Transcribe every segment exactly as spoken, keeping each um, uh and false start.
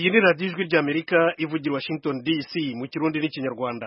iyi ni radiyo ijwi ry'Amerika ivugira Washington D C mu kirundi n'ikinyarwanda.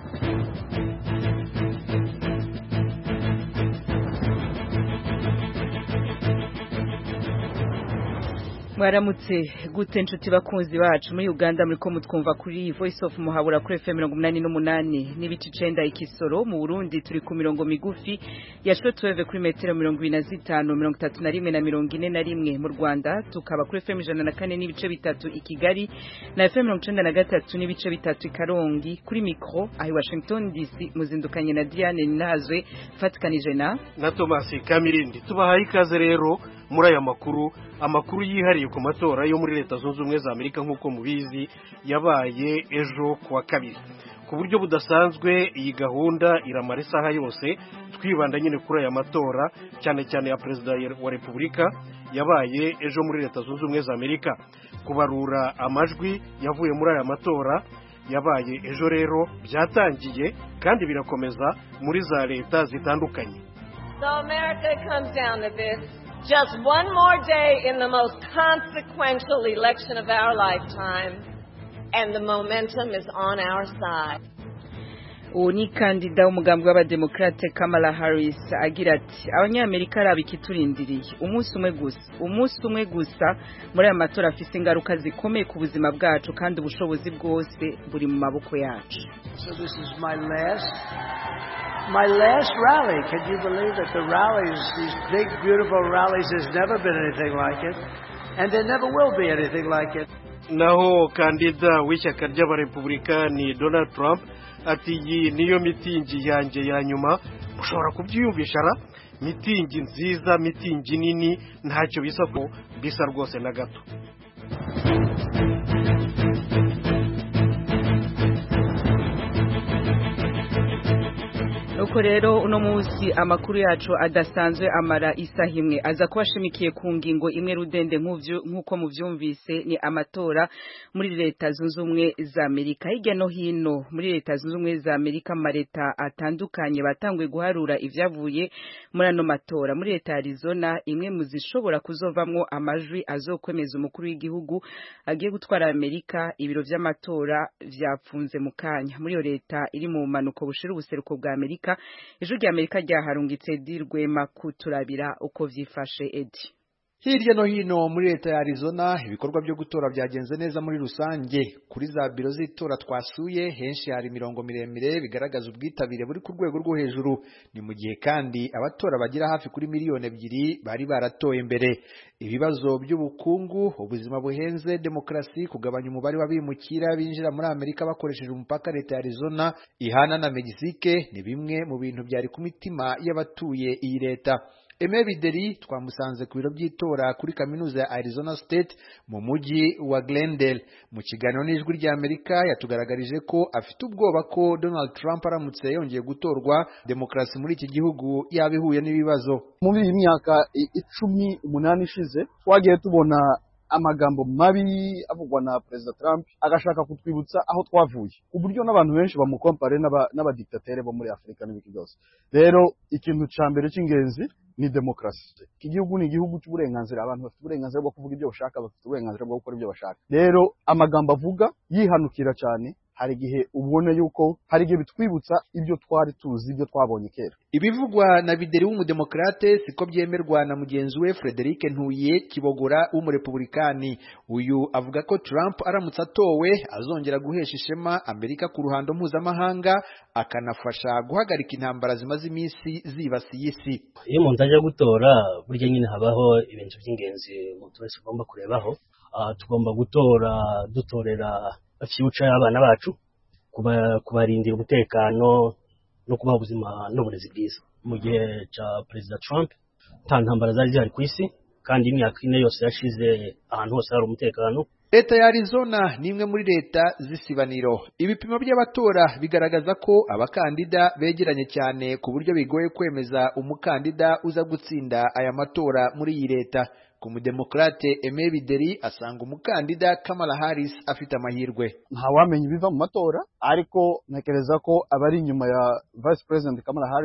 Mwaramutse gute nshuti bakunzi bacu muri Uganda muri ko mutwumva kuri Voice of Muhabura kuri F M mirongo umunani n'umunani n'ibice icenda ikisoro. Mu Burundi turi ku mirongo migufi ya shortwave kuri metero mirongo ibiri na zitanu mirongo itatu na rimwe na mirongo ine na rimwe. Mu Rwanda tukaba kuri F M ijana na kane n'ibice bitatu i Kigali na F M mirongo icenda na gatatu n'ibice bitatu i Karongi. Kuri micro ahi Washington D C muzindukanye na Diane Ninazwe fatikanije na na Thomas Kamirindi. Tubahaye ikaze rero muri aya makuru amakuru yihariye ku matora yo muri Leta Zunze Ubumwe za Amerika nk'uko mubizi yabaye ejo kuwa kabiri. Ku buryo budasanzwe iyi gahunda iramara isaha yose twibanda nyine kuri aya matora cyane cyane ya Perezida wa Repubulika yabaye ejo muri Leta Zunze Ubumwe za Amerika. Kubarura amajwi yavuye muri aya matora yabaye ejo rero byatangiye kandi birakomeza muri za leta zitandukanye. So America comes down to this. Just one more day in the most consequential election of our lifetime, and the momentum is on our side. Uni kandida w'umugambi w'abademokrate Kamala Harris agira ati abanyamerika arabikiturindiriye umunsi umwe gusa umunsi umwe gusa muri aya matora afise ingaruka zikomeye ku buzima bwacu kandi ubushobozi bwose buri mu maboko yacu. So this is my last My last rally. Can you believe that the rallies, these big, beautiful rallies, there's never been anything like it, and there never will be anything like it. Naho kandida w'ishyaka ry'abarepublikani Donald Trump ati iyi niyo mitingi yanjye ya nyuma mushobora kubyiyumvisha ra mitingi nziza mitingi nini ntacyo bisa ko bisa rwose na gato. Uko rero uno munsi amakuru yacu adasanzwe amara isaha imwe aza kubashimikiye ku ngingo imwe rudende nk'uko muvyumvise ni amatora muri Leta Zunze Ubumwe za Amerika. Hirya no hino muri Leta Zunze Ubumwe za Amerika amareta atandukanye batanguye guharura ivyavuye muri ano matora. Muri Leta Arizona imwe muzishobora kuzovamwo amajwi azokwemeza umukuru w'igihugu agiye gutwara Amerika, ibiro vy'amatora vyapfunze mu kanya. Muri yo leta iri mu manuko bushira ubuseruko bwa Amerika ijwi ry'Amerika ryaharungitse dirwema kuturabira uko vyifashe Edi. Hirya no hino muri Leta ya Arizona ibikorwa byo gutora byagenze neza muri rusange. Kuri za biro z'itora twasuye henshi hari mirongo miremire bigaragaza ubwitabire buri ku rwego rwo hejuru. Ni mu gihe kandi abatora bagira hafi kuri miliyoni ebyiri bari baratoye mbere. Ibibazo by'ubukungu, ubuzima buhenze, demokrasi, kugabanya umubare w'abimukira binjira muri Amerika bakoresheje umupaka Leta ya Arizona ihana na Mexique ni bimwe mu bintu byari ku mitima y'abatuye iyi leta. Eme Bideri twamusanze ku biro by'itora kuri kaminuza ya Arizona State mu mujyi wa Glendale. Mu kiganiro n'ijwi ry'Amerika yatugaragarije ko afite ubwoba ko Donald Trump aramutse yongeye gutorwa demokrasi muri iki gihugu yabihuye n'ibibazo. Muri iyi myaka icumi umunani ishize twagiye tubona amagambo mabi avugwa na President Trump agashaka kutwibutsa aho twavuye ku buryo n'abantu benshi bamukompare n'abadiktatere bo muri Afrika n'ibiki byose. Rero ikintu ca mbere cy'ingenzi ni demokrasi. Iki gihugu ni igihugu cy'uburenganzira, abantu bafite uburenganzira bwo kuvuga ibyo bashaka, bafite uburenganzira bwo gukora ibyo bashaka. Rero amagambo avuga yihanukira cyane, hari gihe ubone yuko hari gihe bitwibutsa ibyo twari tuzi ibyo twabonye kera. Ibivugwa na Bideri w'umudemokrate siko byemerwa na mugenzi we Frederick Ntuye Kibogora w'umurepublikani. Uyu avuga ko Trump aramutse atowe azongera guhesha ishema Amerika ku ruhando mpuzamahanga akanafasha guhagarika intambara zimaze iminsi zibasiye isi. Iyo umuntu ajya gutora burya nyine habaho ibintu by'ingenzi umuntu wese ugomba kurebaho. Uh, tugomba gutora dutorera future y'abana bacu, kubarindira umutekano no kubaha ubuzima n'uburezi bwiza. Mu gihe cya President Trump nta ntambara zari zihari ku isi kandi imyaka ine yose yashize ahantu hose hari umutekano. Leta ya Arizona ni imwe muri leta z'isibaniro. Ibipimo by'abatora bigaragaza ko abakandida begeranye cyane ku buryo bigoye kwemeza umukandida uza gutsinda aya matora muri iyi leta. Ku mudemokrate Eme Bideri asanga umukandida Kamala Harris afite amahirwe. Nta wamenye ibiva mu matora, ariko ntekereza ko abari inyuma ya Vice President Kamala Harris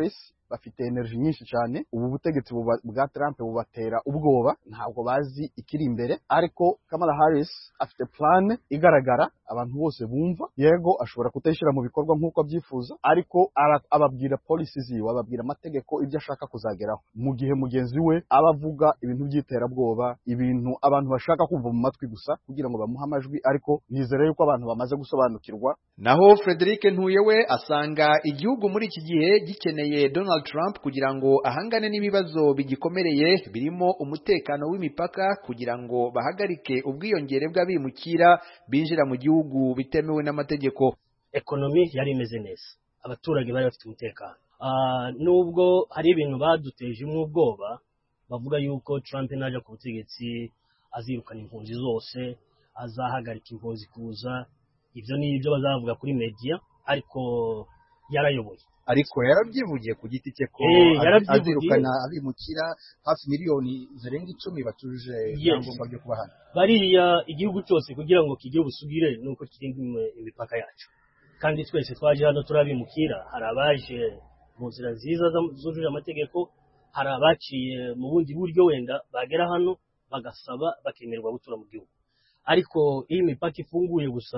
bafite energy nyinshi cyane. Ubu butegetsi bwa Trump bubatera ubwoba, ntabwo bazi ikiri imbere, ariko Kamala Harris afite plan igaragara abantu bose bumva. Yego ashobora kutayishyira mu bikorwa nk'uko abyifuza, ariko ababwira policies yiwe, ababwira amategeko ibyo ashaka kuzageraho, mu gihe mugenzi we abavuga ibintu by'iterabwoba, ibintu abantu bashaka kumva mu matwi gusa kugira ngo bamuhe amajwi, ariko nizere yuko abantu bamaze gusobanukirwa. Naho Frederic Ntuye we asanga igihugu muri iki gihe gikeneye Donald Trump kugira ngo ahangane n'ibibazo bigikomereye birimo umutekano w'imipaka, kugira ngo bahagarike ubwiyongere bw'abimukira binjira mu gihugu bitemewe n'amategeko. Ekonomi yari imeze neza, abaturage bari bafite umutekano. Uh, nubwo hari ibintu baduteje ubwoba, bavuga yuko Trump naje ku butegetsi azirukana impunzi zose, azahagarika impunzi kuza. Ibyo ni ibyo bazavuga kuri media, ariko yarayoboye. Ariko yarabyivugiye ku giti cye ko hey, azirukana abimukira hafi miliyoni zirenga icumi batuje ibyangombwa byo kuba hano. Bariya igihugu cyose kugira ngo kijye busugire nuko kirinda imipaka yacu. Kandi twese twaje hano turabimukira, hari abaje mu nzira nziza zujuje amategeko, hari abaciye mu bundi buryo wenda bagera hano bagasaba bakemerwa gutura mu gihugu. Ariko iyi mipaka ifunguye gusa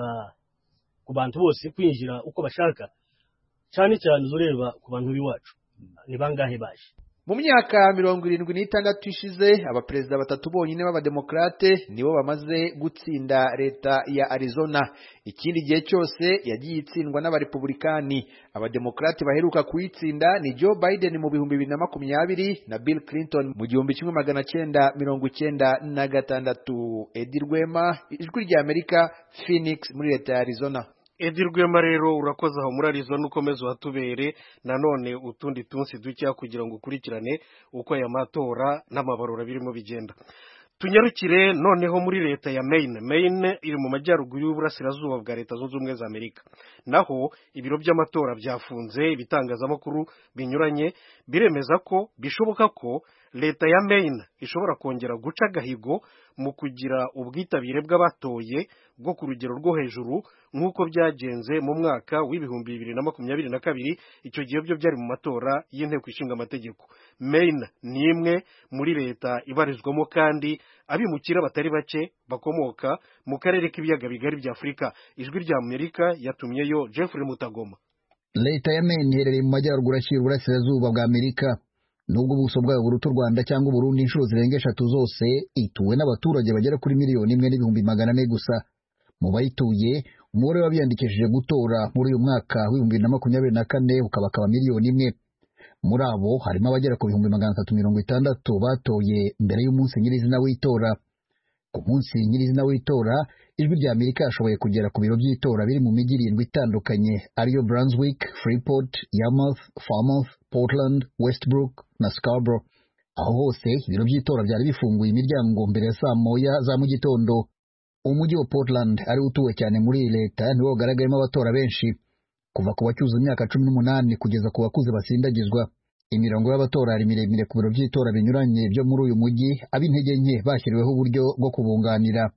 ku bantu bose kwinjira uko bashaka, cyane cyane uzureba ku bantu b'iwacu ni bangahe baje. Mu myaka mirongo irindwi n'itandatu ishize abaperezida batatu bonyine b'abademokrate nibo bamaze gutsinda leta ya Arizona. Ikindi gihe cyose yagiye itsindwa n'abarepublikani. Abademokrate baheruka kuyitsinda ni Joe Biden mu bihumbi bibiri na makumyabiri na Bill Clinton mu gihumbi kimwe magana cyenda mirongo icyenda na gatandatu. Edi Rwema, Ijwi rya Amerika, Phoenix muri leta ya Arizona. Edi Rwema rero urakoze aho muri Arizona, ukomeze uhatubere nanone utundi tunsi ducya kugira ngo ukurikirane uko aya matora n'amabarura birimo bigenda. Tunyarukire noneho muri leta ya Maine. Maine iri mu majyaruguru y'uburasirazuba bwa Leta Zunze Ubumwe za Amerika. Naho ibiro by'amatora byafunze, ibitangazamakuru binyuranye biremeza ko bishoboka ko leta ya Maine ishobora kongera guca agahigo mu kugira ubwitabire bw'abatoye bwo ku rugero rwo hejuru nk'uko byagenze mu mwaka w'ibihumbi bibiri na makumyabiri na kabiri. Icyo gihe byo byari mu matora y'inteko ishinga amategeko. Maine ni imwe muri leta ibarizwamo kandi abimukira batari bake bakomoka mu karere k'ibiyaga bigari bya Afurika. Ijwi rya Amerika yatumyeyo Jeffrey Mutagoma. Leta ya Maine iherereye mu majyaruguru ashyira uburasirazuba bwa Amerika. Nubwo ubuso bwayo buruta u Rwanda cyangwa Burundi inshuro zirenga eshatu zose, ituwe n'abaturage bagera kuri miliyoni imwe n'ibihumbi magana ane gusa. Mu bayituye, umubare w'abiyandikishije gutora muri uyu mwaka w'ibihumbi bibiri na makumyabiri na kane ukabakaba miliyoni imwe. Muri abo harimo abagera ku bihumbi magana atatu mirongo itandatu batoye mbere y'umunsi nyirizina w'itora. Ku munsi nyirizina w'itora, Ijwi rya Amerika yashoboye kugera ku biro by'itora biri mu mijyi irindwi itandukanye ariyo Brunswick, Freeport, Yarmouth, Falmouth, Portland, Westbrook na Scarborough. Aho hose ibiro by'itora byari bifunguye imiryango mbere ya saa moya za mu gitondo. Umujyi wa Portland ari utuwe cyane muri iyi leta niwo ugaragayemo abatora benshi, kuva ku bacyuza imyaka cumi n'umunani kugeza ku bakuze basindagizwa. Imirongo y'abatora ari miremire ku biro by'itora binyuranye byo muri uyu mujyi, ab'intege nke bashyiriweho uburyo bwo kubunganira.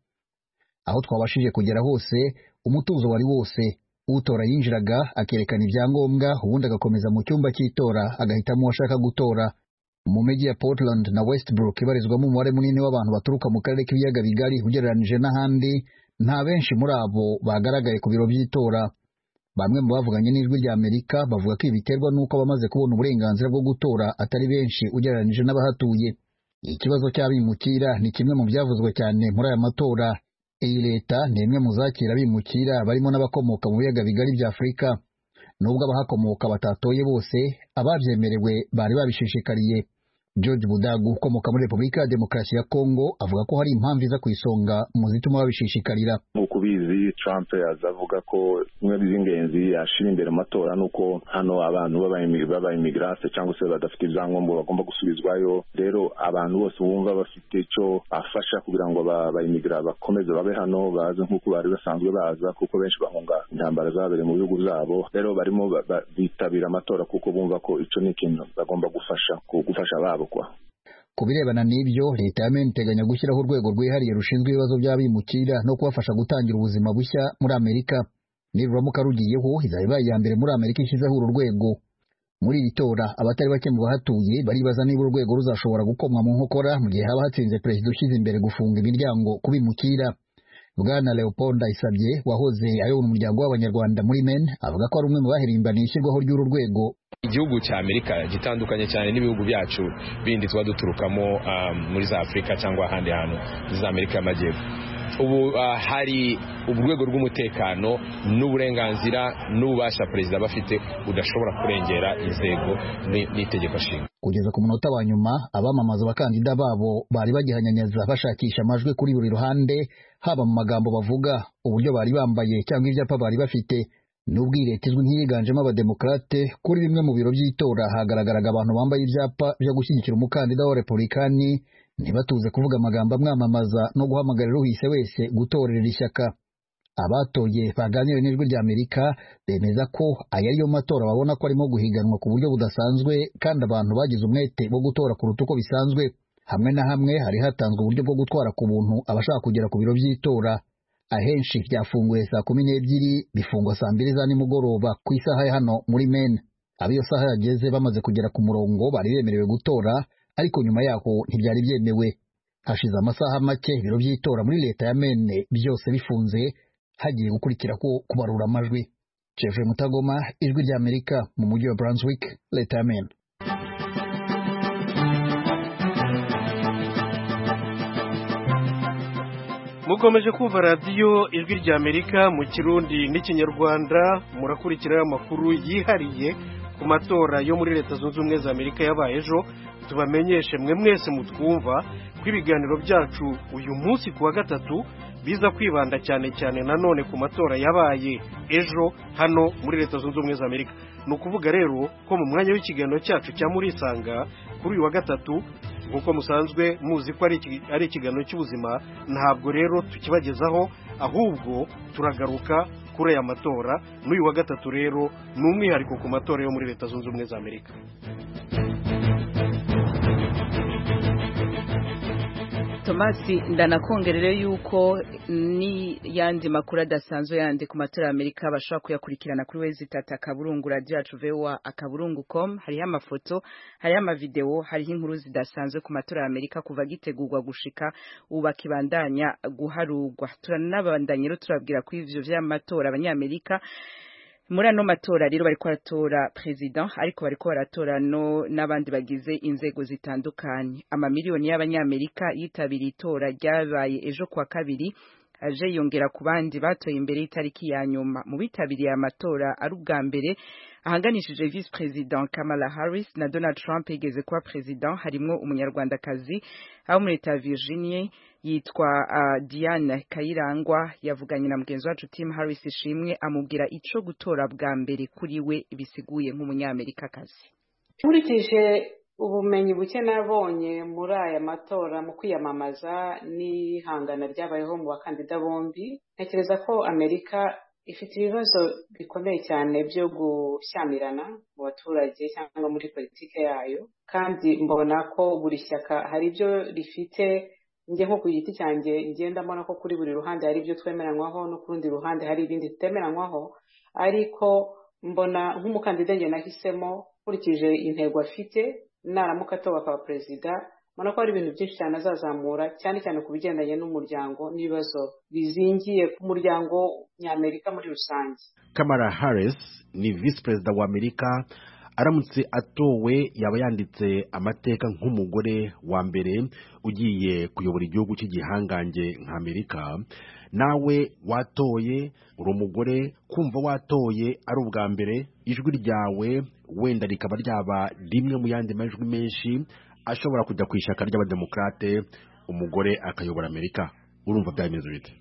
Aho twabashije kugera hose umutuzo wari wose. Utora yinjiraga akerekana ibyangombwa, ubundi agakomeza mu cyumba cy'itora agahitamo uwo ashaka gutora. Mu mijyi ya Portland na Westbrook ibarizwamo umubare munini w'abantu baturuka mu karere k'ibiyaga bigari ugereranije n'ahandi, nta benshi muri abo bagaragaye ku biro by'itora. Bamwe mu bavuganye n'Ijwi rya Amerika bavuga ko ibiterwa n'uko bamaze kubona uburenganzira bwo gutora atari benshi ugereranije n'abahatuye. Ikibazo cy'abimukira ni kimwe mu byavuzwe cyane muri aya matora. Iyi leta ni imwe mu zakira abimukira barimo n'abakomoka mu biyaga bigari bya Afurika. Nubwo abahakomoka batatoye bose, ababyemerewe bari babishishikariye. George Budagu ukomoka muri Repubulika ya Demokarasi ya Kongo avuga ko hari impamvu iza ku isonga mu zituma babishishikarira. Nk'uko bizi Trump azavuga ko bimwe by'ingenzi yashira imbere amatora nuko hano abantu baba immigrants cyangwa se badafite ibyangombwa bagomba gusubizwayo. Rero abantu bose bumva bafite icyo afasha kugira ngo ba immigrants bakomeze babe hano baze nk'uko bari basanzwe baza, kuko benshi bahunga intambara zabereye mu bihugu byabo. Rero barimo bitabira amatora kuko bumva ko icyo ni ikintu bagomba gufasha gufasha ababo. Ku birebana n'ibyo, leta ya Maine iteganya gushyiraho urwego rwihariye rushinzwe ibibazo by'abimukira no kubafasha gutangira ubuzima bushya muri Amerika. Niruramuka rugiyeho izaba ibaye iya mbere muri Amerika ishyizeho uru rwego. Muri iri tora abatari bake mu bahatuye baribaza niba urwego ruzashobora gukomwa mu nkokora mu gihe haba hatsinze perezida ushyize imbere gufunga imiryango kubimukira. Bwana Leopold Ndayisabye wahoze ayobora umuryango w'abanyarwanda muri Men avuga ko ari umwe mu bahirimbaniye ishyirwaho ry'uru rwego. Igihugu cya Amerika gitandukanye cyane n'ibihugu byacu bindi tuba duturukamo um, muri za Afrika cyangwa ahandi hantu za Amerika y'Amajyepfo. Ubu uh, hari urwego rw'umutekano n'uburenganzira n'ububasha perezida bafite udashobora kurengera inzego n'itegeko nshinga. Kugeza ku munota wa nyuma abamamaza abakandida babo bari bagihanyanyaza bashakisha amajwi kuri buri ruhande, haba mu magambo bavuga, uburyo bari bambaye cyangwa ibyapa bari bafite. Nubwo leta izwi nk'iyiganjemo abademokrate, kuri bimwe mu biro by'itora hagaragaraga abantu bambaye ibyapa byo gushyigikira umukandida wa Republikani, ntibatuze kuvuga amagambo amwamamaza no guhamagarira uhise wese gutorera ishyaka. Abatoye baganiriye n'ijwi rya Amerika bemeza ko aya ariyo matora babona ko arimo guhiganwa ku buryo budasanzwe, kandi abantu bagize umwete wo gutora kuruta uko bisanzwe. Hamwe na hamwe hari hatanzwe uburyo bwo gutwara ku buntu abashaka kugera ku biro by'itora. Ahenshi byafunguye saa kumi n'ebyiri bifungwa saa mbiri za nimugoroba ku isaha ya hano muri Men. Abo iyo saha yageze bamaze kugera ku murongo bari bemerewe gutora, ariko nyuma yaho ntibyari byemewe. Hashize amasaha make ibiro by'itora muri leta ya Men byose bifunze, hagiye gukurikira ko kubarura amajwi. Jeffrey Mutagoma, ijwi rya Amerika mu mujyi wa Brunswick, leta ya Men. Mukomeje kumva radiyo ijwi rya Amerika mu Kirundi n'Ikinyarwanda. Murakurikira amakuru yihariye ku matora yo muri Leta Zunze Ubumwe za Amerika yabaye ejo. Tubamenyeshe mwe mwese mutwumva ko ibiganiro byacu uyu munsi kuwa gatatu biza kwibanda cyane cyane nanone ku matora yabaye ejo hano muri Leta Zunze Ubumwe za Amerika. Ni ukuvuga rero ko mu mwanya w'ikiganiro cyacu cya Murisanga kuri uyu wa gatatu, nk'uko musanzwe muzi ko ari ikiganiro cy'ubuzima, ntabwo rero tukibagezaho, ahubwo turagaruka kuri aya matora. N'uyu wa gatatu rero ni umwihariko ku matora yo muri Leta Zunze Ubumwe za Amerika. Tomasi ndanakongerere yuko ni yandi makuru adasanzwe yandi ku matora ya Amerika bashobora kuyakurikirana kuri wezi tata kaburungu radio yacu V O A akaburungu com. Hariho amafoto, hariho amavideo, hariho inkuru zidasanzwe ku matora ya Amerika kuva gitegurwa gushika uba kibandanya guharugwa. Turanabandanye rero turabwira ko ivyo vy'amatora abanyamerika muri ano matora rero bariko baratora president, ariko bariko baratora no n'abandi bagize inzego zitandukanye. Amamiliyoni y'abanyamerika yitabiriye itora ryabaye ejo kwa kabiri aje yongera ku bandi batoye imbere y'itariki ya nyuma. Mu bitabiriye amatora ari ubwa mbere ahanganishije vice president Kamala Harris na Donald Trump yigeze kuba president, harimo umunyarwandakazi abo muri leta ya Virginia yitwa uh, Diane Kayirangwa. Yavuganye na mugenzi wacu Tim Harris ishimwe amubwira ico gutora bwa mbere kuri we bisiguye nk'umunyamerikakazi. Nkurikije ubumenyi buke nabonye muri aya matora mu kwiyamamaza n'ihangana ryabayeho mu bakandida bombi, ntekereza ko Amerika ifite ibibazo bikomeye cyane byo gushyamirana mu baturage cyangwa muri politike yayo, kandi mbona ko buri shyaka hari ibyo rifite. Njye nko ku giti cyanjye ngenda mbona ko kuri buri ruhande hari ibyo twemeranywaho no ku rundi ruhande hari ibindi tutemeranywaho, ariko mbona nk'umukandida njye nahisemo nkurikije intego afite, naramuka atowe akaba perezida, mbona ko hari ibintu byinshi cyane azazamura, cyane cyane ku bigendanye n'umuryango n'ibibazo bizingiye ku muryango ny'Amerika muri rusange. Kamala Harris ni vice perezida wa Amerika. Aramutse atowe yaba yanditse amateka nk'umugore wa mbere ugiye kuyobora igihugu cy'igihangange nka Amerika. Nawe watoye uri umugore, kumva watoye ari ubwa mbere, ijwi ryawe wenda rikaba ryaba rimwe mu yandi majwi menshi ashobora kujya ku ishyaka ry'abademokrate, umugore akayobora Amerika, urumva byameze bite?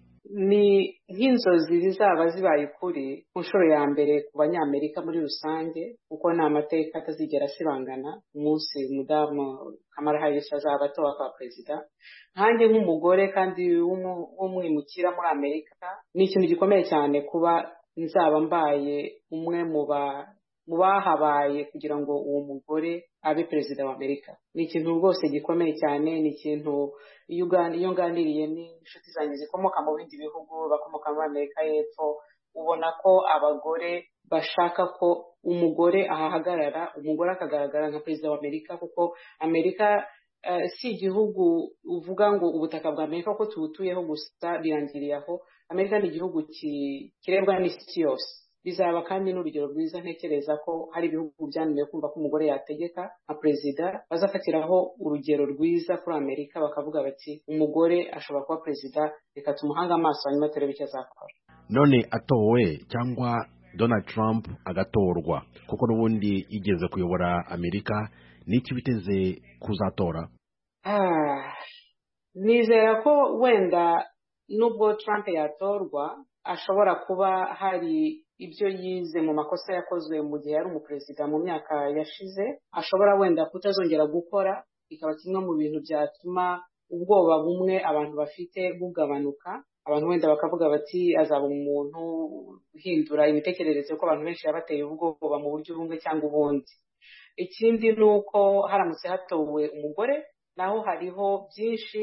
Ni nk'inzozi zizaba zibaye ukuri ku nshuro ya mbere ku banyamerika muri rusange, kuko nta mateka atazigera asibangana umunsi umudamu Kamala Harris azaba atowe akaba perezida. Nkanjye nk'umugore kandi w'umwimukira muri Amerika, ni ikintu gikomeye cyane kuba nzaba mbaye umwe mu ba mu bahabaye kugira ngo uwo mugore abe perezida wa Amerika. Ni ikintu rwose gikomeye cyane, ni ikintu iyo nganiriye n'inshuti zanjye zikomoka mu bindi bihugu, bakomoka muri Amerika y'Epfo, ubona ko abagore bashaka ko umugore ahahagarara, umugore akagaragara nka perezida wa Amerika, kuko Amerika uh, si igihugu uvuga ngo ubutaka bwa Amerika ko tubutuyeho gusa birangiriye aho. Amerika ni igihugu kirebwa n'isi yose. Bizaba kandi n'urugero rwiza, ntekereza ko hari ibihugu byananiwe kumva ko umugore yategeka nka perezida, bazafatiraho urugero rwiza kuri Amerika bakavuga bati umugore ashobora kuba perezida, reka tumuhanga amaso hanyuma turebe icyo azakora. None atowe cyangwa Donald Trump agatorwa, kuko n'ubundi igeze kuyobora Amerika, n'iki biteze kuzatora? Ah, nizera ko wenda nubwo Trump yatorwa ashobora kuba hari ibyo yize mu makosa yakozwe mu gihe yari umuperezida mu myaka yashize, ashobora wenda kutazongera gukora, bikaba kimwe mu bintu byatuma ubwoba bumwe abantu bafite bugabanuka. Abantu wenda bakavuga bati azaba umuntu uhindura imitekerereze, ko abantu benshi yabateye ubwoba mu buryo bumwe cyangwa ubundi. Ikindi ni uko haramutse hatowe umugore, naho hariho byinshi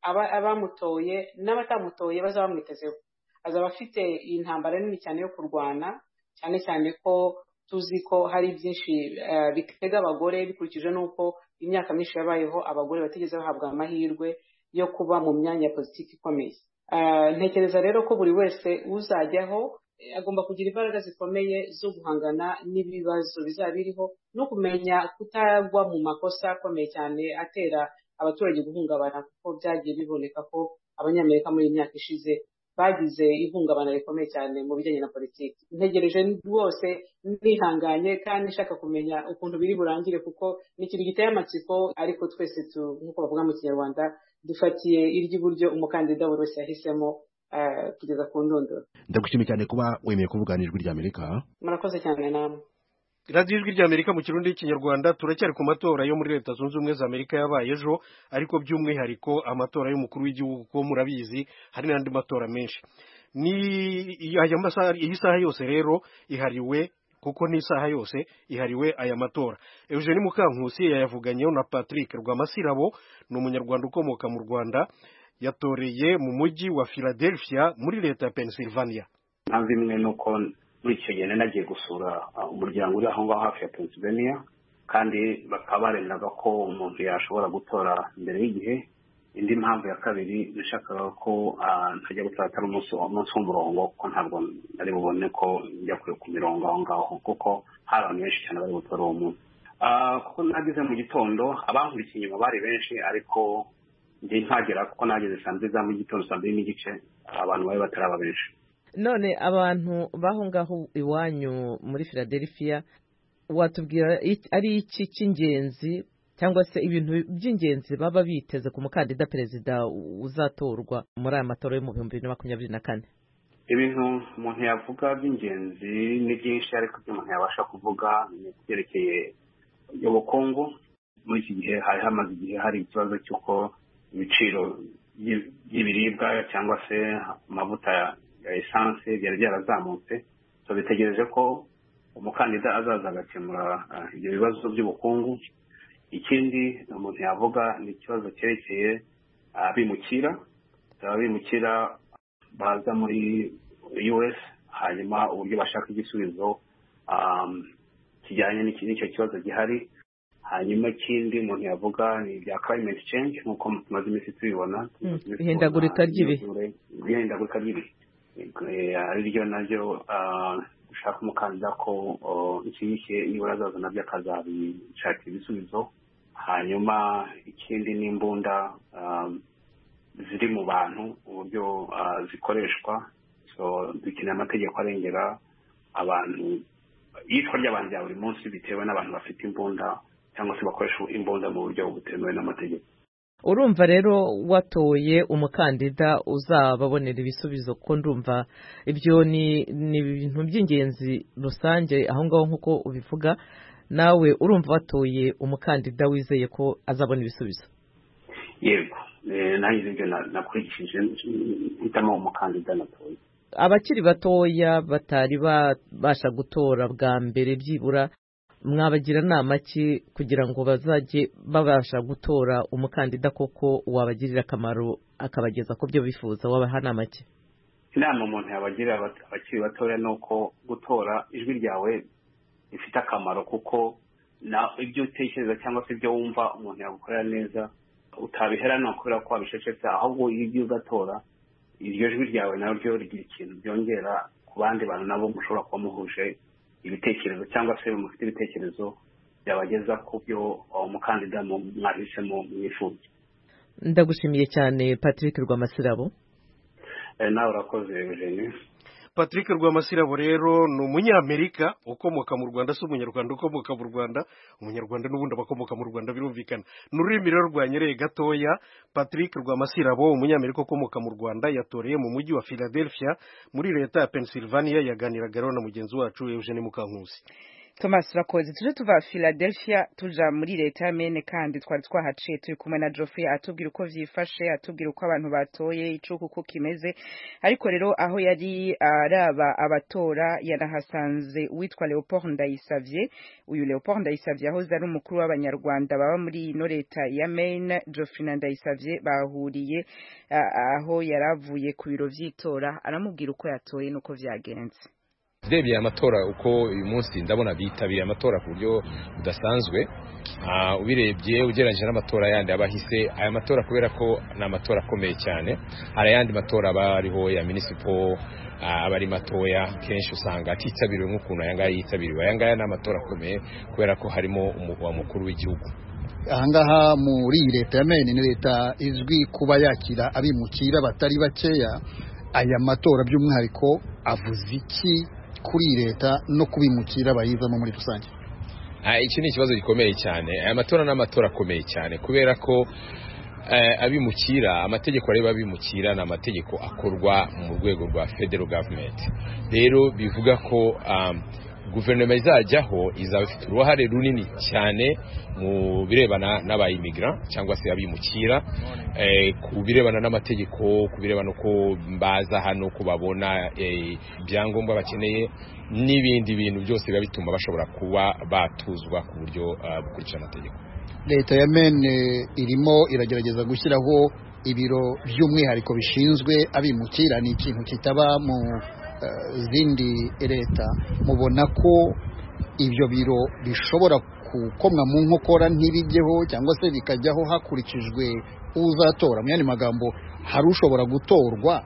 abamutoye n'abatamutoye bazaba bamwitezeho. Azaba afite intambara nini cyane yo kurwana, cyane cyane ko tuzi ko hari byinshi uh, bitega abagore, bikurikije n'uko imyaka myinshi yabayeho abagore batigeze bahabwa amahirwe yo kuba mu myanya ya politiki ikomeye. Uh, ntekereza rero ko buri wese uzajyaho agomba kugira imbaraga zikomeye zo guhangana n'ibibazo bizaba biriho, no kumenya kutagwa mu makosa akomeye cyane atera abaturage guhungabana, kuko byagiye biboneka ko abanyamerika muri imyaka ishize bagize ihungabana rikomeye cyane mu bijyanye na politiki. Ntegereje rwose nihanganye kandi nshaka kumenya ukuntu biri burangire, kuko ni ikintu giteye amatsiko, ariko twese nk'uko bavuga mu Kinyarwanda dufatiye iry'iburyo umukandida buri wese yahisemo uh, kugeza ku ndunduro. Ndagushimiye cyane kuba wemeye kuvugana ijwi ry'Amerika. Murakoze cyane namwe. Radio Ijwi ry'Amerika mu Kirundi n'Ikinyarwanda. Turacyari ku matora yo muri Leta Zunze Ubumwe za Amerika yabaye ejo, ariko by'umwihariko amatora y'umukuru w'igihugu, ko murabizi hari n'andi matora menshi. Ni aya masaha, iyi saha yose rero ihariwe, kuko ni isaha yose ihariwe aya matora. Eugene Mukankusi yayavuganyeho na Patrick Rwamasirabo, ni umunyarwanda ukomoka mu Rwanda, yatoreye mu mujyi wa Philadelphia muri leta ya Pennsylvania. Ntazi imwe nuko muri icyo gihe nagiye gusura umuryango uri aho ngaho hafi ya Pennsylvania, kandi bakaba baremenaga ko umuntu yashobora gutora mbere y'igihe. Indi mpamvu ya kabiri, nashakaga ko ntajya gutora atari umunsi w'umurongo, kuko ntabwo nari bubone ko njya ku mirongo aho ngaho, kuko hari abantu benshi cyane bari gutora uwo munsi. Kuko nageze mu gitondo, abankurikiye inyuma bari benshi, ariko njye ntagera kuko nageze saa mbiri za mu gitondo, saa mbiri n'igice, abantu bari bataraba benshi. None abantu baho ngaho iwanyu muri Philadelphia, watubwira ari iki cy'ingenzi cyangwa se ibintu by'ingenzi baba biteze ku mukandida perezida uzatorwa muri aya matora yo mu bihumbi bibiri na makumyabiri na kane? Ibintu umuntu yavuga by'ingenzi ni byinshi, ariko ibyo umuntu yabasha kuvuga ni byerekeye ubukungu. Muri iki gihe hari hamaze igihe hari ikibazo cy'uko ibiciro by'ibiribwa cyangwa se amavuta ya esanse byari byarazamutse. So bitegereje ko umukandida azaza agakemura ibyo bibazo by'ubukungu. Ikindi umuntu yavuga ni ikibazo cyerekeye abimukira. Abimukira baza muri U S, hanyuma uburyo bashaka igisubizo kijyanye n'icyo kibazo gihari. Hanyuma ikindi umuntu yavuga ni ibya climate change, nk'uko tumaze iminsi tubibona, ihindagurika ry'ibihe. ihindagurika ry'ibihe ari ryo naryo ushaka umukandida ko ikiyishye nibura azaza nabyo akazabishakira ibisubizo. Hanyuma ikindi ni imbunda ziri mu bantu, uburyo zikoreshwa. So dukeneye amategeko arengera abantu, iyicwa ry'abantu rya buri munsi bitewe n'abantu bafite imbunda cyangwa se bakoresha imbunda mu buryo butemewe n'amategeko. Urumva rero watoye umukandida uzababonera ibisubizo, ko ndumva ibyo ni ibintu by'ingenzi rusange aho ngaho nk'uko ubivuga. Nawe urumva watoye umukandida wizeye ko azabona ibisubizo? Yego, nanjye ibyo nakurikije hitamo umukandida natoye. Abakiri batoya batari babasha gutora bwa mbere, byibura mwabagira nama ki kugira ngo bazajye babasha gutora umukandida koko wabagirira akamaro akabageza ku byo bifuza? Wabaha nama ki? inama umuntu yabagira abakiri batoya ni uko gutora ijwi ryawe rifite akamaro, kuko na ibyo utekereza cyangwa se ibyo wumva umuntu yagukorera neza utabiherana kubera ko wabishecetse, ahubwo iyo ugiye ugatora iryo jwi ryawe naryo rigira ikintu byongera ku bandi bantu nabo mushobora kuba muhuje ibitekerezo cyangwa se mufite ibitekerezo byabageza ku byo umukandida mwahisemo mwifuza. Ndagushimiye cyane Patrick Rwamasirabo. Nawe urakoze Eugene. Patrick Rwamasirabo rero ni umunyamerika ukomoka mu Rwanda, si umunyarwanda ukomoka mu Rwanda. Umunyarwanda n'ubundi abakomoka mu Rwanda birumvikana. N'ururimi rero rwanyereye gatoya. Patrick Rwamasirabo umunyamerika ukomoka mu Rwanda yatoreye mu mujyi wa Philadelphia muri leta ya Pennsylvania. Yaganiraga rero na mugenzi wacu Eugene Mukankusi. Thomas Rakoze. Tuje tuva Philadelphia tuja muri leta ya Maine, kandi twari twahaciye turi kumwe na Geoffrey atubwira uko vyifashe, atubwira uko abantu batoye icuku uko kimeze. Ariko rero aho yari araba abatora yanahasanze uwitwa Leopold Ndayisavye. Uyu Leopold Ndayisavye aho ari umukuru w'abanyarwanda baba muri ino leta ya Maine. Geoffrey na Ndayisavye bahuriye aho yaravuye ku biro vy'itora, aramubwira uko yatoye nuko vyagenze. Debye amatora uko uyu munsi ndabona bitabiriye amatora ku buryo budasanzwe. Ah ubirebye ugereranyije n'amatora yandi abahise, aya matora kubera ko na amatora akomeye cyane. Hari yandi matora bariho ya municipal abari matoya kenshi usanga atitabiriwe nk'ukuntu ayangaya yitabiriwe. Ayangaya na amatora akomeye kubera ko harimo umugwa mukuru w'igihugu. Ahangaha muri leta ya Maine ni leta izwi kuba yakira abimukira batari bakeya. Aya matora by'umwihariko avuze iki kuri leta no kubimukira bayizamo muri rusange? Ah iki ni ikibazo gikomeye cyane. Aya matora n'amatora akomeye cyane kubera ko eh, abimukira amategeko areba abimukira na amategeko akorwa mu rwego rwa federal government. Rero bivuga ko um, guverinoma izajyaho izaba ifite uruhare runini cyane mu birebana n'abayimigrant cyangwa se abimukira, eh, ku birebana n'amategeko, ku birebana uko mbaza hano kubabona ibyangombwa eh, bakeneye n'ibindi bintu byose biba bituma bashobora kuba batuzwa ku buryo uh, bukurikira amategeko. Leta ya Maine irimo iragerageza gushyiraho ibiro by'umwihariko bishinzwe abimukira. Ni ikintu kitaba mu uh, zindi leta. Mubona ko ibyo biro bishobora gukomwa mu nkokora ntibijyeho cyangwa se bikajyaho hakurikijwe uzatora? Mu yandi magambo, hari ushobora gutorwa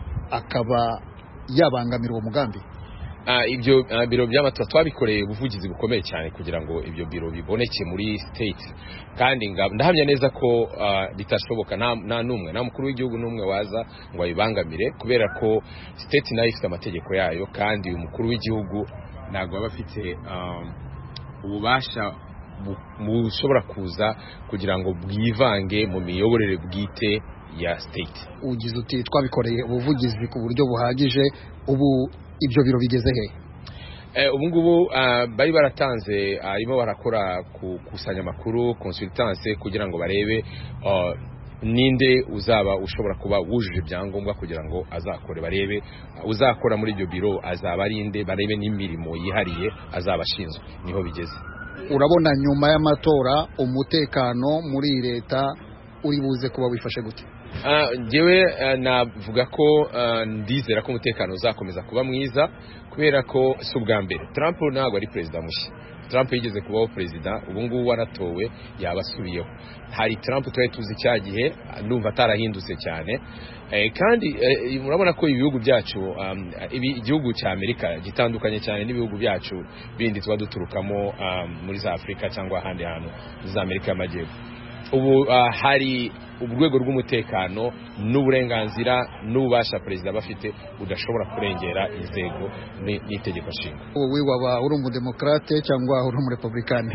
akaba yabangamira uwo mugambi? Ah ibyo uh, biro by'amatora twabikoreye ubuvugizi bukomeye cyane kugira ngo ibyo biro biboneke muri state, kandi ndahamya neza ko uh, bitashoboka nta numwe nta mukuru w'igihugu numwe waza ngo abibangamire, kubera ko state nayo ifite amategeko yayo, kandi umukuru w'igihugu ntabwo aba afite um, ububasha bushobora kuza kugira ngo bwivange mu miyoborere bwite ya state. Ugize uti twabikoreye ubuvugizi ku buryo buhagije, ubu ibyo biro bigeze he? Eh ubu ngubu uh, bari baratanze arimo uh, barakora ku kusanya makuru consultance kugira ngo barebe uh, ninde uzaba ushobora kuba wujuje byangombwa kugira ngo azakore, barebe uh, uzakora muri ibyo biro azaba arinde, barebe n'imirimo yihariye azaba ashinzwe. Niho bigeze. Urabona nyuma y'amatora umutekano muri leta uri buze kuba wifashe gute? Ngewe uh, navuga ko uh, ndizera ko umutekano uzakomeza kuba mwiza, kubera ko si ubwa mbere Trump ntabwo ari perezida mushya. Trump yigeze kubaho perezida, ubu ngubu waratowe yabasubiyeho. Hari Trump twari tuzi cya gihe ndumva atarahindutse cyane, eh, kandi eh, murabona ko ibihugu byacu um, ibi igihugu cya Amerika gitandukanye cyane n'ibihugu byacu bindi twa duturukamo um, muri za Afrika cyangwa ahandi hantu za Amerika y'Amajyepfo. Ubu uh, hari urwego rw'umutekano n'uburenganzira n'ubasha perezida bafite udashobora kurengera inzego n'itegeko nshinga. Wowe waba uri umudemokrate cyangwa uri umurepublikani?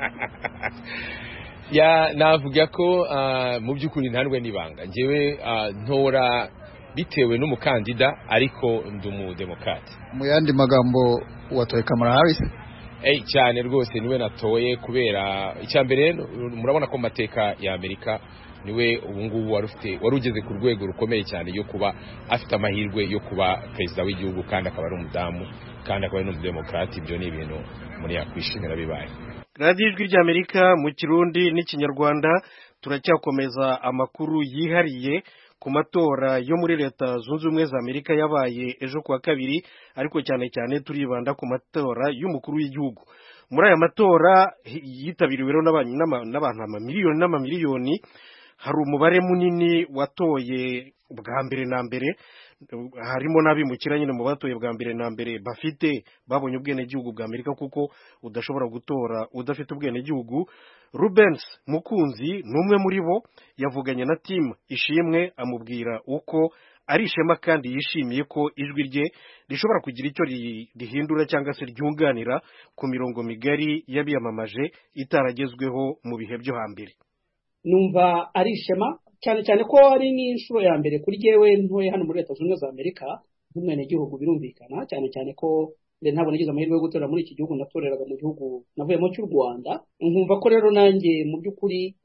Ya navuga ko uh, mu by'ukuri ntandwe nibanga. Ngewe uh, ntora bitewe n'umukandida, ariko ndi umudemokrate. Mu yandi magambo watoye Kamala Harris? Eh cyane rwose niwe natoye, kubera icyambere murabona ko mateka ya Amerika niwe ubu ngubu warufite warugeze ku rwego rukomeye cyane yo kuba afite amahirwe yo kuba perezida w'igihugu, kandi akaba ari umudamu, kandi akaba ari n'umudemokrate. Ibyo ni ibintu muri yakwishimira bibaye. Radio Ijwi ry'Amerika mu Kirundi n'Ikinyarwanda turacyakomeza amakuru yihariye ku matora yo muri leta zunze ubumwe za Amerika yabaye ejo kuwa kabiri, ariko cyane cyane turibanda ku matora y'umukuru w'igihugu. Muri aya matora yitabiriwe n'abantu amamiliyoni n'amamiliyoni, hari umubare munini watoye bwa mbere na mbere, harimo n'abimukira nyine mu batoye bwa mbere na mbere bafite babonye ubwenegihugu bwa Amerika, kuko udashobora gutora udafite ubwenegihugu. Rubens Mukunzi n'umwe muri bo yavuganye na Tim Ishimwe amubwira uko ari ishema kandi yishimiye ko ijwi rye rishobora kugira icyo rihindura cyangwa se ryunganira ku mirongo migari y'abiyamamaje itaragezweho mu bihe byo hambere. Numva ari ishema cyane cyane ko ari n'inshuro ya mbere kuri jyewe ntoye hano muri Leta Zunze Ubumwe za Amerika nk'umwenegihugu, birumvikana cyane cyane ko ntabwo nagize amahirwe yo gutorera muri iki gihugu, natoreraga mu gihugu navuyemo cy'u Rwanda. Nkumva ko rero nanjye mu by'ukuri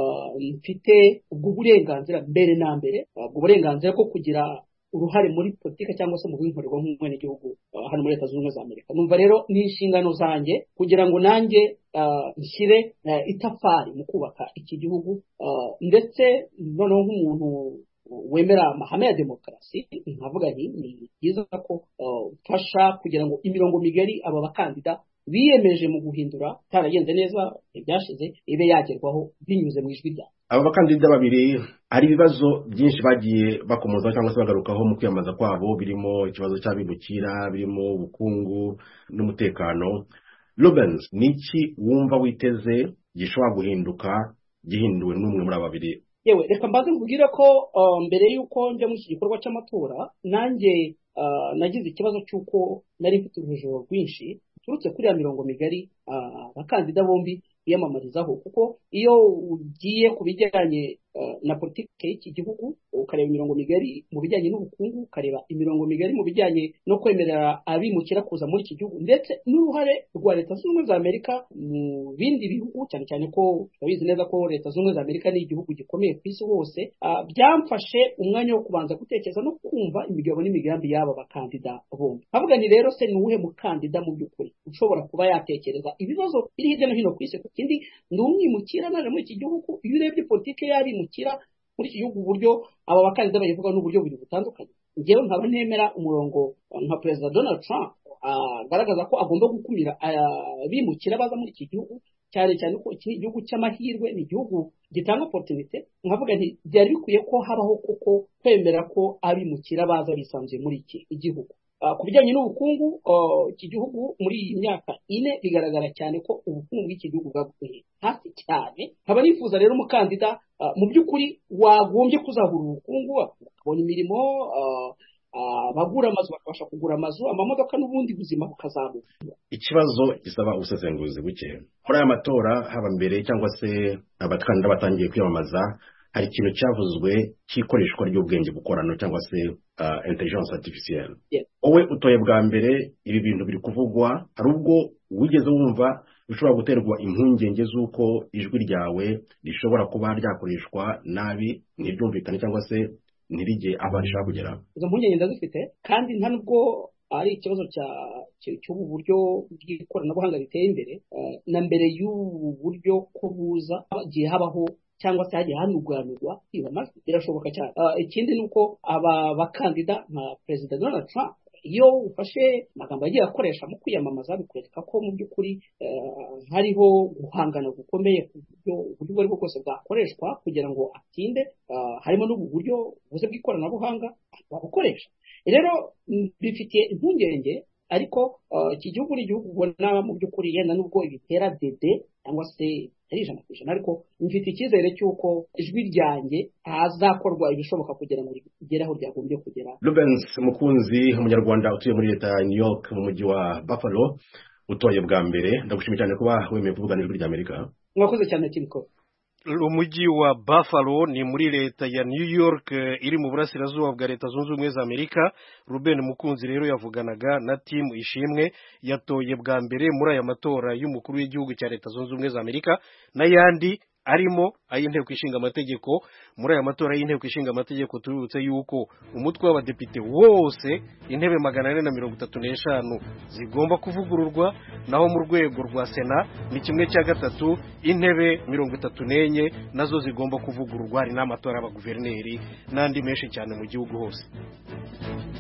mfite ubwo burenganzira mbere na mbere, ubwo burenganzira ko kugira uruhare muri politika cyangwa se mu binkorerwa nk'umwenegihugu hano muri Leta Zunze Ubumwe za Amerika. Numva rero ni inshingano zanjye kugira ngo nanjye nshyire itafari mu kubaka iki gihugu, ndetse noneho nk'umuntu wemera amahame ya demokarasi nkavuga nti ni byiza ko ufasha kugira ngo imirongo migari aba bakandida biyemeje mu guhindura taragenze neza ibyashize ibe yagerwaho binyuze mu ijwi rya aba bakandida babiri. Hari ibibazo byinshi bagiye bakomoza cyangwa se bagarukaho mu kwiyamamaza kwabo, birimo ikibazo cy'abimukira, birimo ubukungu n'umutekano. Rubens, niki wumva witeze gishobora guhinduka gihinduwe n'umwe muri aba babiri? Yewe reka mbaze mvugire ko mbere y'uko njya mu gikorwa cy'amatora nanjye nagize ikibazo cy'uko nari mfite urujijo rwinshi turutse kuri ya mirongo migari abakandida bombi biyamamarizaho, kuko iyo ugiye ku bijyanye na politiki y'iki gihugu ukareba imirongo migari mu bijyanye n'ubukungu, ukareba imirongo migari mu bijyanye no kwemerera abimukira kuza muri iki gihugu, ndetse n'uruhare rwa Leta Zunze Ubumwe za Amerika mu bindi bihugu, cyane cyane ko turabizi neza ko Leta Zunze Ubumwe za Amerika ni igihugu gikomeye ku isi hose, byamfashe umwanya wo kubanza gutekereza no kumva imigabo n'imigambi y'aba bakandida bombi. Havuga ni rero se ni uwuhe mukandida mu by'ukuri ushobora kuba yatekereza ibibazo biri hirya no hino ku isi? Ikindi ndi umwimukira naje muri iki gihugu, iyo urebye politiki y'abimukira muri iki gihugu uburyo aba bakandida bayivuga n'uburyo buri butandukanye. Njyewe nkaba ntemera umurongo nka Perezida Donald Trump agaragaza ko agomba gukumira abimukira baza muri iki gihugu, cyane cyane ko iki gihugu cy'amahirwe, ni igihugu gitanga opportunity. Nkavuga nti byari bikwiye ko habaho kuko kwemera ko abimukira baza bisanzuye muri iki gihugu. Ku bijyanye n'ubukungu, iki gihugu muri iyi myaka ine bigaragara cyane ko ubukungu bw'iki gihugu bwaguye hasi cyane. Nkaba nifuza rero umukandida mu by'ukuri wagombye kuzahura ubukungu, bakabona imirimo, abagura amazu bakabasha kugura amazu, amamodoka n'ubundi buzima bukazamuka. Ikibazo gisaba ubusesenguzi buke. Muri aya matora haba mbere cyangwa se abakandida batangiye kwiyamamaza, hari ikintu cyavuzwe cy'ikoreshwa ry'ubwenge bukorano cyangwa se uh, intelligence artificielle. Wowe yeah. utoye bwa mbere ibi bintu biri kuvugwa, hari ubwo wigeze wumva bishobora guterwa impungenge z'uko ijwi ryawe rishobora kuba ryakoreshwa nabi, ntibyumvikane cyangwa se ntirige aho rishaka kugera? Izo mpungenge ndazifite, kandi nta nubwo ari ikibazo cya cy'ubu buryo bw'ikoranabuhanga riteye imbere, uh, na mbere y'ubu buryo ko buza hagiye habaho cyangwa se hagiye hanuganurwa iba amajwi, birashoboka cyane. Uh, ikindi ni uko aba bakandida nka Perezida Donald Trump, iyo ufashe amagambo yagiye akoresha mu kwiyamamaza, bikwereka ko mu by'ukuri uh, hariho guhangana gukomeye ku buryo uburyo bwo bwose bwakoreshwa kugira ngo atinde, uh, harimo n'ubu buryo buze bw'ikoranabuhanga babukoresha. Rero bifitiye impungenge, ariko iki uh, gihugu ni igihugu ubona mu by'ukuri yenda nubwo ibitera dede cyangwa se ari ijana ku ijana, ariko mfite icyizere cy'uko ijwi ryanjye hazakorwa ibishoboka kugira ngo rigere aho ryagombye kugera. Rubens Mukunzi, umunyarwanda utuye muri leta ya New York mu mujyi wa Buffalo, utoye bwa mbere, ndagushimiye cyane kuba wemeye kuvugana ijwi rya Amerika. Mwakoze cyane Tinko. Umujyi wa Buffalo ni muri leta ya New York iri mu burasirazuba bwa Leta Zunze Ubumwe za Amerika. Ruben Mukunzi rero yavuganaga na Tim Ishimwe, yatoye bwa mbere muri aya matora y'umukuru w'igihugu cya Leta Zunze Ubumwe za Amerika, n'ayandi arimo ay'inteko ishinga amategeko. Muri aya matora y'inteko ishinga amategeko tubibutse yuko umutwe w'abadepite wose intebe magana ane na mirongo itatu n'eshanu zigomba kuvugururwa, naho mu rwego rwa sena ni kimwe cya gatatu, intebe mirongo itatu n'enye nazo zigomba kuvugururwa. Hari n'amatora y'abaguverineri n'andi menshi cyane mu gihugu hose.